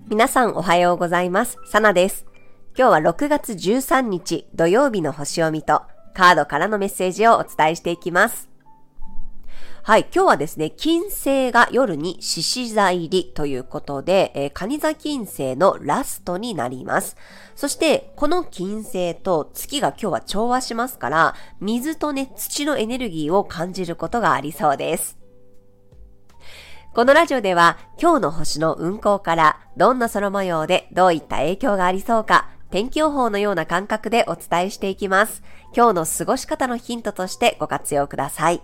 皆さんおはようございます。サナです。今日は6月13日土曜日の星読みとカードからのメッセージをお伝えしていきます。はい、今日はですね、金星が夜に獅子座入りということで、蟹座金星のラストになります。そしてこの金星と月が今日は調和しますから、水とね、土のエネルギーを感じることがありそうです。このラジオでは今日の星の運行からどんな空模様でどういった影響がありそうか天気予報のような感覚でお伝えしていきます。今日の過ごし方のヒントとしてご活用ください。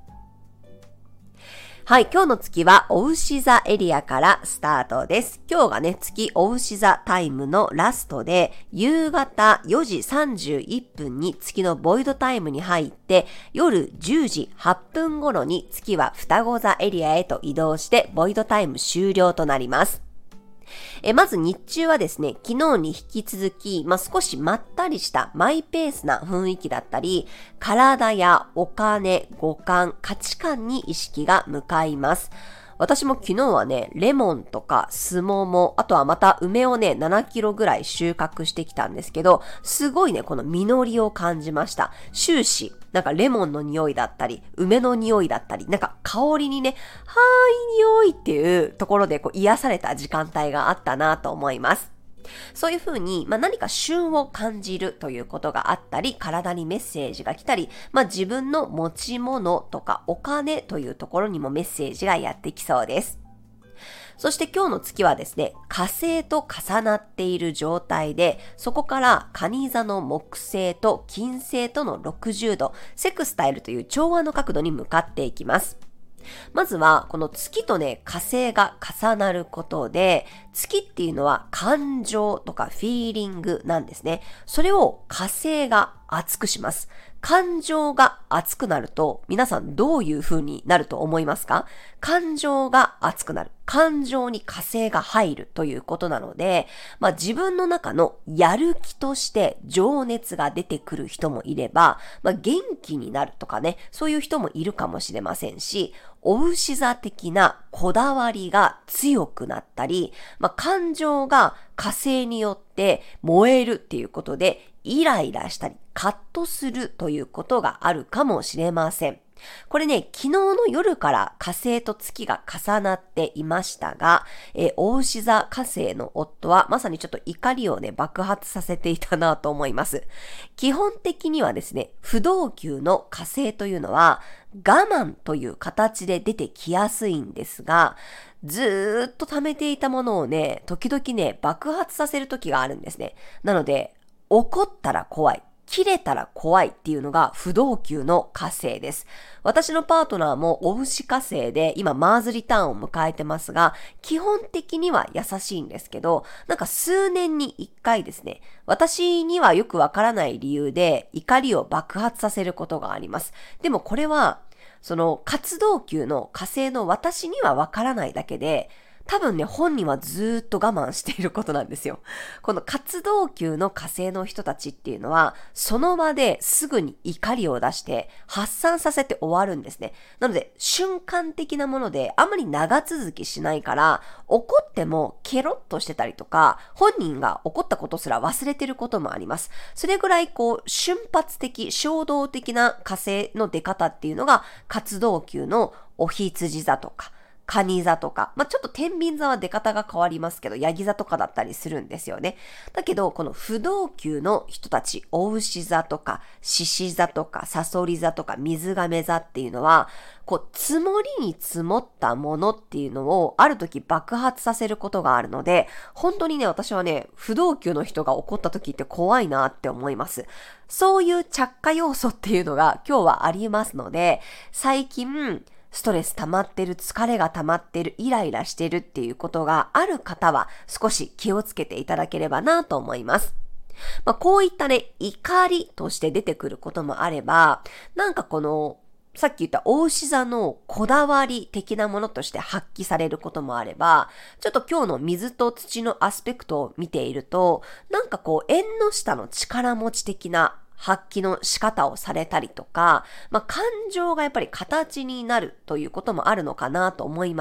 はい、今日の月は牡牛座エリアからスタートです。今日がね、月牡牛座タイムのラストで、夕方4時31分に月のボイドタイムに入って、夜10時8分頃に月は双子座エリアへと移動して、ボイドタイム終了となります。まず日中はですね、昨日に引き続き、少しまったりしたマイペースな雰囲気だったり、体やお金、五感、価値観に意識が向かいます。私も昨日はね、レモンとかスモモ、あとはまた梅をね、7キロぐらい収穫してきたんですけど、すごいね、この実りを感じました。終始、なんかレモンの匂いだったり、梅の匂いだったり、なんか香りにね、いい匂いっていうところで癒された時間帯があったなと思います。そういうふうに、何か旬を感じるということがあったり、体にメッセージが来たり、自分の持ち物とかお金というところにもメッセージがやってきそうです。そして今日の月はですね、火星と重なっている状態で、そこから蟹座の木星と金星との60度、セクスタイルという調和の角度に向かっていきます。まずはこの月とね、火星が重なることで、月っていうのは感情とかフィーリングなんですね。それを火星が熱くします。感情が熱くなると、皆さんどういう風になると思いますか？感情が熱くなる。感情に火星が入るということなので、自分の中のやる気として情熱が出てくる人もいれば、元気になるとかね、そういう人もいるかもしれませんし、牡牛座的なこだわりが強くなったり、感情が火星によって燃えるっていうことで、イライラしたり、カッとするということがあるかもしれません。これね、昨日の夜から火星と月が重なっていましたが、牡牛座火星の夫はまさにちょっと怒りをね、爆発させていたなと思います。基本的にはですね、不動級の火星というのは我慢という形で出てきやすいんですが、ずーっと溜めていたものをね、時々ね、爆発させる時があるんですね。なので、怒ったら怖い。切れたら怖いっていうのが不動級の火星です。私のパートナーも牡牛火星で今マーズリターンを迎えてますが、基本的には優しいんですけど、なんか数年に一回ですね、私にはよくわからない理由で怒りを爆発させることがあります。でもこれは、その活動級の火星の私にはわからないだけで、多分ね、本人はずーっと我慢していることなんですよ。この活動級の火星の人たちっていうのは、その場ですぐに怒りを出して発散させて終わるんですね。なので、瞬間的なものであんまり長続きしないから、怒ってもケロッとしてたりとか、本人が怒ったことすら忘れてることもあります。それぐらい瞬発的、衝動的な火星の出方っていうのが、活動級のお羊座とか、蟹座とか、ちょっと天秤座は出方が変わりますけど、ヤギ座とかだったりするんですよね。だけど、この不動級の人たち、牡牛座とか、獅子座とか、サソリ座とか、水亀座っていうのは、積もりに積もったものっていうのを、ある時爆発させることがあるので、本当にね、私はね、不動級の人が怒った時って怖いなって思います。そういう着火要素っていうのが今日はありますので、最近、ストレス溜まってる、疲れが溜まってる、イライラしてるっていうことがある方は少し気をつけていただければなと思います。こういったね、怒りとして出てくることもあれば、なんかさっき言った牡牛座のこだわり的なものとして発揮されることもあれば、ちょっと今日の水と土のアスペクトを見ていると、なんか縁の下の力持ち的な発揮の仕方をされたりとか、感情がやっぱり形になるということもあるのかなと思いました。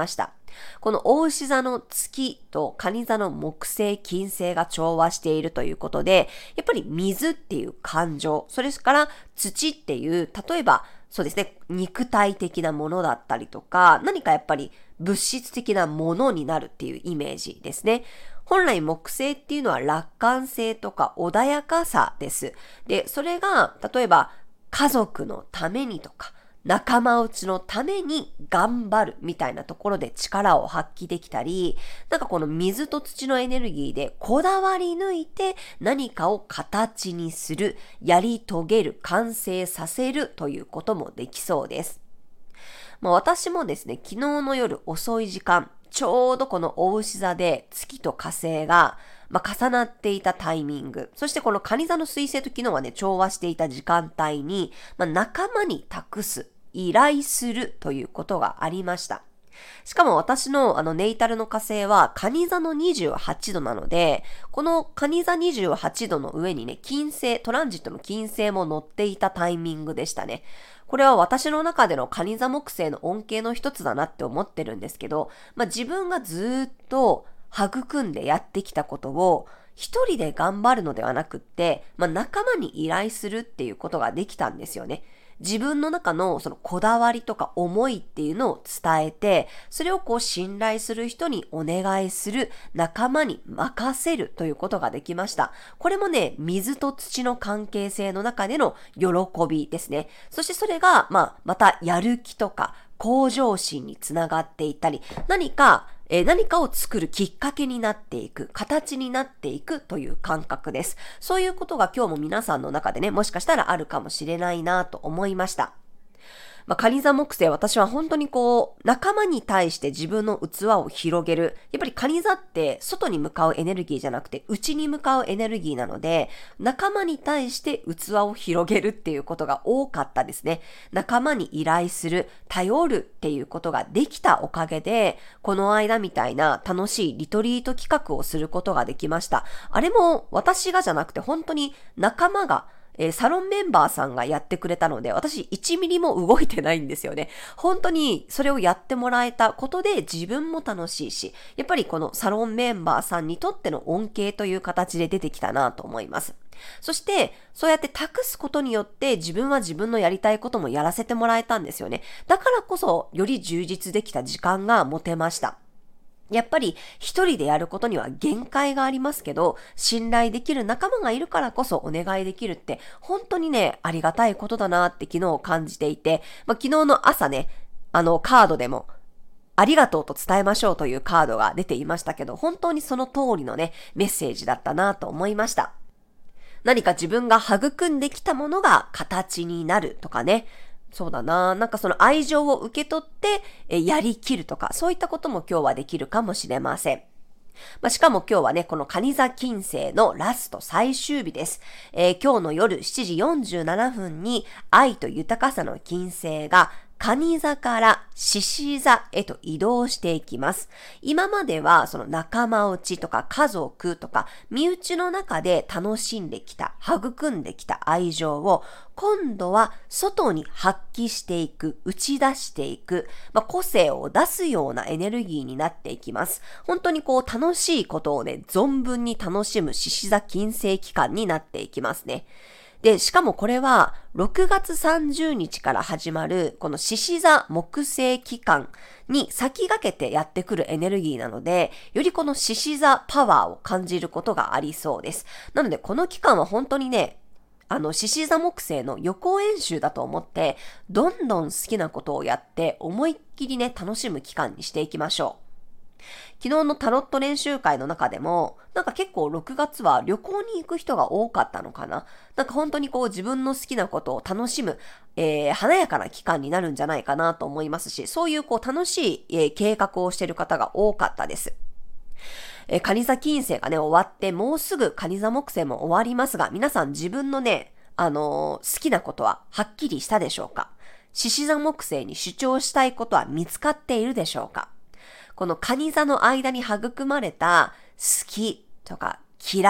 この牡牛座の月と蟹座の木星、金星が調和しているということで、やっぱり水っていう感情、それから土っていう、例えばそうですね、肉体的なものだったりとか、何かやっぱり物質的なものになるっていうイメージですね。本来木星っていうのは楽観性とか穏やかさです。で、それが例えば家族のためにとか、仲間内のために頑張るみたいなところで力を発揮できたり、なんかこの水と土のエネルギーでこだわり抜いて何かを形にする、やり遂げる、完成させるということもできそうです。私もですね、昨日の夜遅い時間、ちょうどこの牡牛座で月と火星が重なっていたタイミング、そしてこの蟹座の水星と昨日はね、調和していた時間帯に、仲間に託す、依頼するということがありました。しかも私のネイタルの火星は蟹座の28度なので、この蟹座28度の上にね、金星、トランジットの金星も乗っていたタイミングでしたね。これは私の中での蟹座木星の恩恵の一つだなって思ってるんですけど、自分がずっと育んでやってきたことを一人で頑張るのではなくって、仲間に依頼するっていうことができたんですよね。自分の中のそのこだわりとか思いっていうのを伝えて、それを信頼する人にお願いする、仲間に任せるということができました。これもね、水と土の関係性の中での喜びですね。そしてそれが、またやる気とか向上心につながっていったり、何かを作るきっかけになっていく、形になっていくという感覚です。そういうことが今日も皆さんの中でね、もしかしたらあるかもしれないなと思いました。蟹座木星、私は本当に仲間に対して自分の器を広げる。やっぱり蟹座って外に向かうエネルギーじゃなくて内に向かうエネルギーなので、仲間に対して器を広げるっていうことが多かったですね。仲間に依頼する、頼るっていうことができたおかげで、この間みたいな楽しいリトリート企画をすることができました。あれも私がじゃなくて本当に仲間がサロンメンバーさんがやってくれたので、私1ミリも動いてないんですよね。本当にそれをやってもらえたことで自分も楽しいし、やっぱりこのサロンメンバーさんにとっての恩恵という形で出てきたなと思います。そして、そうやって託すことによって自分は自分のやりたいこともやらせてもらえたんですよね。だからこそ、より充実できた時間が持てました。やっぱり一人でやることには限界がありますけど、信頼できる仲間がいるからこそお願いできるって本当にね、ありがたいことだなって昨日感じていて、昨日の朝ね、カードでもありがとうと伝えましょうというカードが出ていましたけど、本当にその通りのね、メッセージだったなと思いました。何か自分が育んできたものが形になるとかね、そうだな。なんかその愛情を受け取ってやりきるとか、そういったことも今日はできるかもしれません。しかも今日はね、この蟹座金星のラスト最終日です。今日の夜7時47分に愛と豊かさの金星が蟹座から獅子座へと移動していきます。今まではその仲間内とか家族とか身内の中で楽しんできた、育んできた愛情を今度は外に発揮していく、打ち出していく、個性を出すようなエネルギーになっていきます。本当に楽しいことをね、存分に楽しむ獅子座金星期間になっていきますね。で、しかもこれは6月30日から始まるこの獅子座木星期間に先駆けてやってくるエネルギーなので、よりこの獅子座パワーを感じることがありそうです。なのでこの期間は本当にね、獅子座木星の予行演習だと思って、どんどん好きなことをやって思いっきりね、楽しむ期間にしていきましょう。昨日のタロット練習会の中でも、なんか結構6月は旅行に行く人が多かったのかな。なんか本当に自分の好きなことを楽しむ、華やかな期間になるんじゃないかなと思いますし、そういう楽しい、計画をしている方が多かったです。蟹座金星がね、終わって、もうすぐ蟹座木星も終わりますが、皆さん自分のね、好きなことははっきりしたでしょうか？獅子座木星に主張したいことは見つかっているでしょうか？この蟹座の間に育まれた好きとか嫌い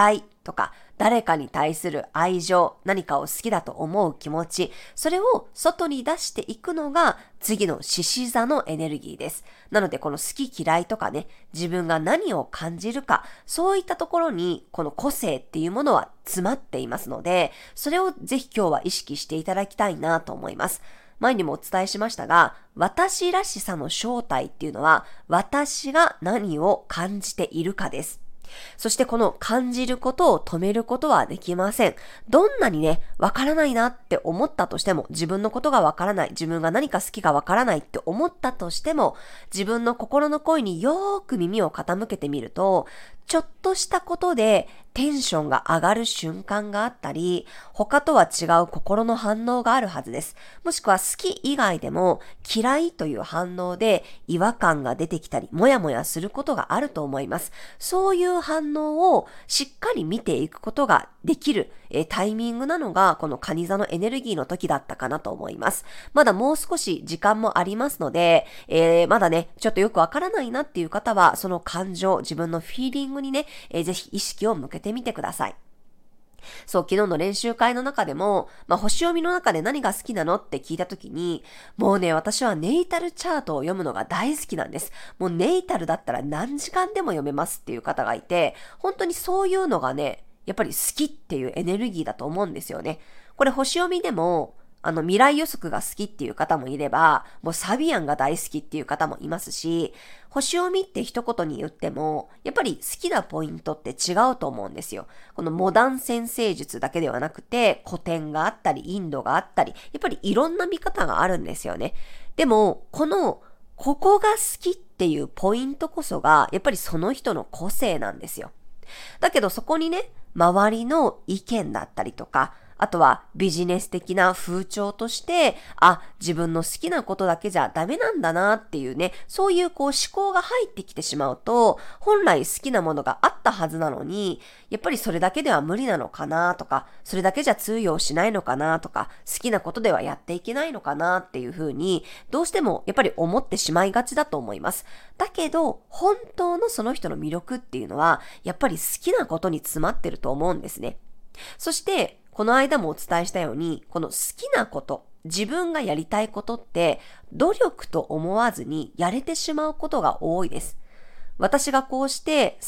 とか、誰かに対する愛情、何かを好きだと思う気持ち、それを外に出していくのが次の獅子座のエネルギーです。なのでこの好き嫌いとかね、自分が何を感じるか、そういったところにこの個性っていうものは詰まっていますので、それをぜひ今日は意識していただきたいなと思います。前にもお伝えしましたが、私らしさの正体っていうのは、私が何を感じているかです。そしてこの感じることを止めることはできません。どんなにね、わからないなって思ったとしても、自分のことがわからない、自分が何か好きかわからないって思ったとしても、自分の心の声によーく耳を傾けてみると、ちょっとしたことでテンションが上がる瞬間があったり、他とは違う心の反応があるはずです。もしくは好き以外でも嫌いという反応で違和感が出てきたり、もやもやすることがあると思います。そういう反応をしっかり見ていくことができるタイミングなのがこの蟹座のエネルギーの時だったかなと思います。まだもう少し時間もありますので、まだね、ちょっとよくわからないなっていう方は、その感情、自分のフィーリングにね、ぜひ意識を向けてみてください。そう、昨日の練習会の中でも、星読みの中で何が好きなのって聞いたときに、もうね、私はネイタルチャートを読むのが大好きなんです。もうネイタルだったら何時間でも読めますっていう方がいて、本当にそういうのがね、やっぱり好きっていうエネルギーだと思うんですよね。これ星読みでも、未来予測が好きっていう方もいれば、もうサビアンが大好きっていう方もいますし、星読みって一言に言っても、やっぱり好きなポイントって違うと思うんですよ。このモダン占星術だけではなくて、古典があったり、インドがあったり、やっぱりいろんな見方があるんですよね。でも、ここが好きっていうポイントこそが、やっぱりその人の個性なんですよ。だけどそこにね、周りの意見だったりとか、あとはビジネス的な風潮として、自分の好きなことだけじゃダメなんだなっていうね、そういう思考が入ってきてしまうと、本来好きなものがあったはずなのに、やっぱりそれだけでは無理なのかなとか、それだけじゃ通用しないのかなとか、好きなことではやっていけないのかなっていうふうに、どうしてもやっぱり思ってしまいがちだと思います。だけど、本当のその人の魅力っていうのは、やっぱり好きなことに詰まってると思うんですね。そして、この間もお伝えしたように、この好きなこと、自分がやりたいことって、努力と思わずにやれてしまうことが多いです。私がこうして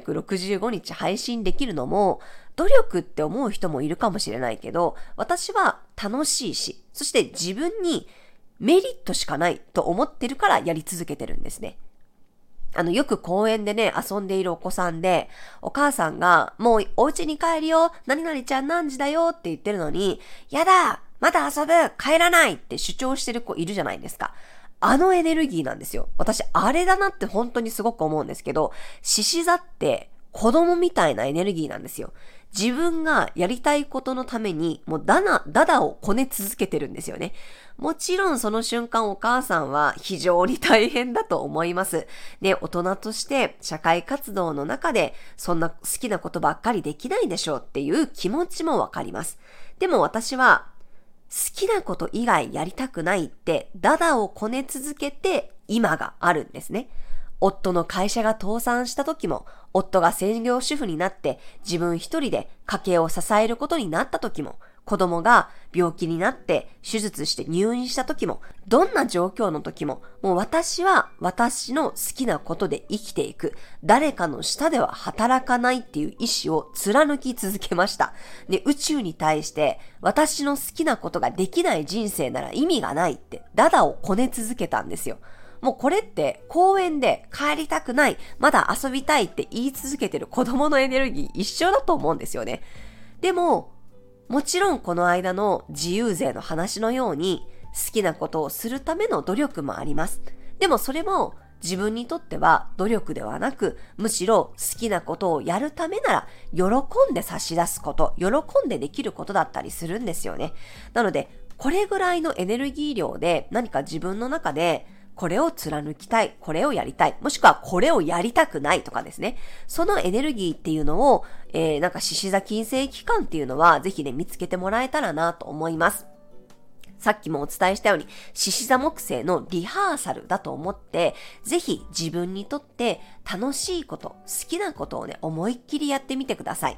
365日配信できるのも、努力って思う人もいるかもしれないけど、私は楽しいし、そして自分にメリットしかないと思ってるからやり続けてるんですね。よく公園でね、遊んでいるお子さんで、お母さんが、もうお家に帰るよ、何々ちゃん何時だよって言ってるのに、やだ、まだ遊ぶ、帰らないって主張してる子いるじゃないですか。あのエネルギーなんですよ。私、あれだなって本当にすごく思うんですけど、獅子座って子供みたいなエネルギーなんですよ。自分がやりたいことのために、もうダダをこね続けてるんですよね。もちろんその瞬間お母さんは非常に大変だと思います。ね、大人として社会活動の中でそんな好きなことばっかりできないでしょうっていう気持ちもわかります。でも私は好きなこと以外やりたくないってダダをこね続けて今があるんですね。夫の会社が倒産した時も、夫が専業主婦になって自分一人で家計を支えることになった時も、子供が病気になって手術して入院した時も、どんな状況の時も、もう私は私の好きなことで生きていく。誰かの下では働かないっていう意志を貫き続けました。で、宇宙に対して私の好きなことができない人生なら意味がないってダダをこね続けたんですよ。もうこれって公園で帰りたくない、まだ遊びたいって言い続けてる子供のエネルギー一緒だと思うんですよね。でも、もちろんこの間の自由税の話のように好きなことをするための努力もあります。でもそれも自分にとっては努力ではなく、むしろ好きなことをやるためなら喜んで差し出すこと、喜んでできることだったりするんですよね。なので、これぐらいのエネルギー量で何か自分の中でこれを貫きたい、これをやりたい、もしくはこれをやりたくないとかですね。そのエネルギーっていうのを、獅子座金星期間っていうのはぜひね見つけてもらえたらなと思います。さっきもお伝えしたように、獅子座木星のリハーサルだと思って、ぜひ自分にとって楽しいこと、好きなことをね、思いっきりやってみてください。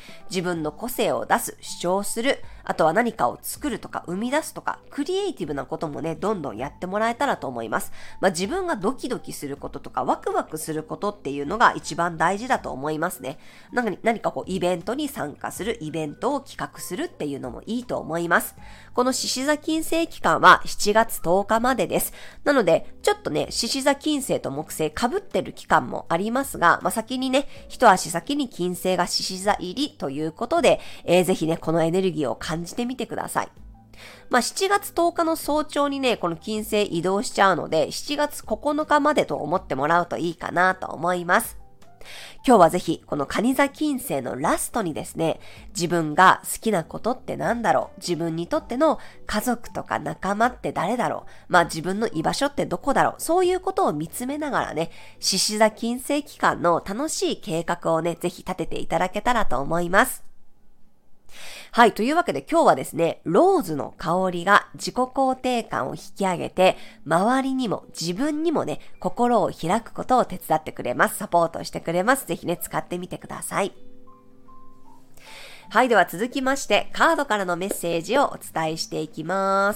自分の個性を出す、主張する、あとは何かを作るとか生み出すとか、クリエイティブなこともね、どんどんやってもらえたらと思います。自分がドキドキすることとか、ワクワクすることっていうのが一番大事だと思いますね。何かイベントに参加する、イベントを企画するっていうのもいいと思います。この獅子座金星期間は7月10日までです。なので、ちょっとね、獅子座金星と木星被ってる期間もありますが、先にね、一足先に金星が獅子座入りということで、ぜひね、このエネルギーを感じてみてください。7月10日の早朝にね、この金星移動しちゃうので、7月9日までと思ってもらうといいかなと思います。今日はぜひ、この蟹座金星のラストにですね、自分が好きなことってなんだろう、自分にとっての家族とか仲間って誰だろう、自分の居場所ってどこだろう、そういうことを見つめながらね、獅子座金星期間の楽しい計画をね、ぜひ立てていただけたらと思います。はい。というわけで今日はですね、ローズの香りが自己肯定感を引き上げて、周りにも自分にもね、心を開くことを手伝ってくれます。サポートしてくれます。ぜひね、使ってみてください。はい。では続きまして、カードからのメッセージをお伝えしていきます。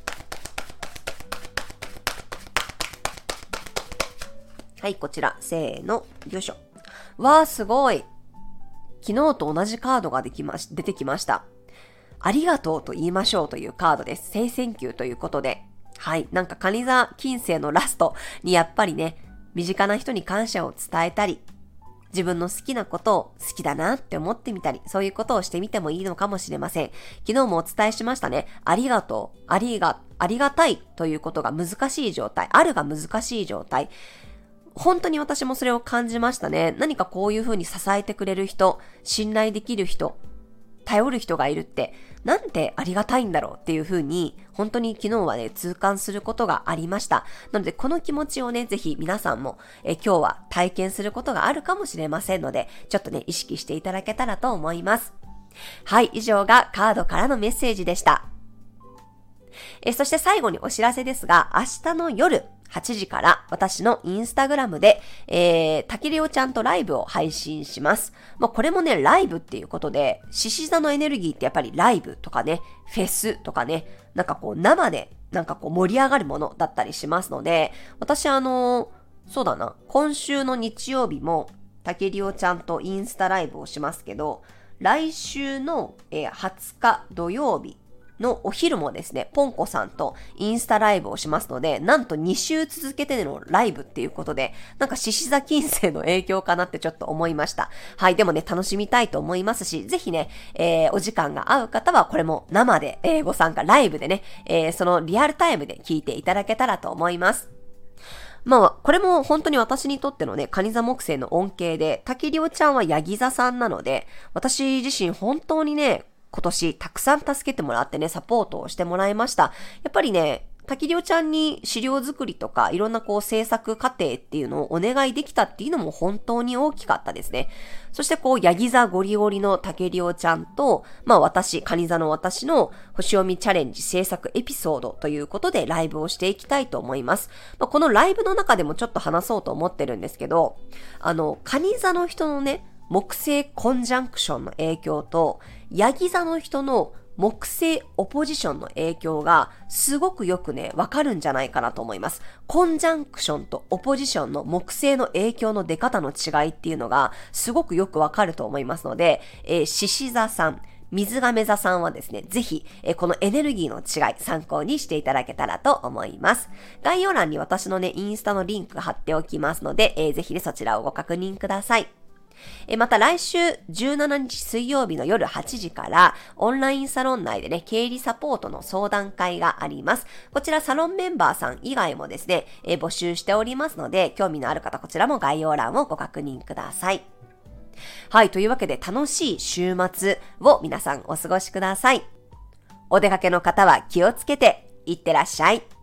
はい。こちら、せーの、よいしょ。わー、すごい。昨日と同じカードが出てきました。ありがとうと言いましょうというカードです。聖センキューということで。はい。蟹座金星のラストにやっぱりね、身近な人に感謝を伝えたり、自分の好きなことを好きだなって思ってみたり、そういうことをしてみてもいいのかもしれません。昨日もお伝えしましたね。ありがとう、ありがたいということが難しい状態、あるが難しい状態。本当に私もそれを感じましたね。何かこういうふうに支えてくれる人、信頼できる人、頼る人がいるって、なんてありがたいんだろうっていうふうに、本当に昨日はね、痛感することがありました。なので、この気持ちをね、ぜひ皆さんも今日は体験することがあるかもしれませんので、ちょっとね、意識していただけたらと思います。はい、以上がカードからのメッセージでした。そして最後にお知らせですが、明日の夜、8時から私のインスタグラムで、竹りおちゃんとライブを配信します。これもね、ライブっていうことで、獅子座のエネルギーってやっぱりライブとかね、フェスとかね、生で盛り上がるものだったりしますので、私そうだな、今週の日曜日も竹りおちゃんとインスタライブをしますけど、来週の20日土曜日、のお昼もですね、ポンコさんとインスタライブをしますので、なんと2週続けてのライブっていうことで、獅子座金星の影響かなってちょっと思いました。はい、でもね、楽しみたいと思いますし、ぜひね、お時間が合う方はこれも生で、ご参加、ライブでね、そのリアルタイムで聞いていただけたらと思います。これも本当に私にとってのね、蟹座木星の恩恵で、竹りおちゃんはヤギ座さんなので、私自身本当にね、今年たくさん助けてもらってね、サポートをしてもらいました。やっぱりね、滝涼ちゃんに資料作りとかいろんな制作過程っていうのをお願いできたっていうのも本当に大きかったですね。そしてヤギ座ゴリゴリの竹涼ちゃんと、蟹座の私の星読みチャレンジ制作エピソードということでライブをしていきたいと思います。このライブの中でもちょっと話そうと思ってるんですけど、蟹座の人のね、木星コンジャンクションの影響と、ヤギ座の人の木星オポジションの影響がすごくよくね、わかるんじゃないかなと思います。コンジャンクションとオポジションの木星の影響の出方の違いっていうのがすごくよくわかると思いますので、獅子座さん、水亀座さんはですね、ぜひ、このエネルギーの違い参考にしていただけたらと思います。概要欄に私のね、インスタのリンク貼っておきますので、ぜひね、そちらをご確認ください。また来週17日水曜日の夜8時からオンラインサロン内でね、経理サポートの相談会があります。こちらサロンメンバーさん以外もですね、募集しておりますので、興味のある方こちらも概要欄をご確認ください。はい、というわけで楽しい週末を皆さんお過ごしください。お出かけの方は気をつけていってらっしゃい。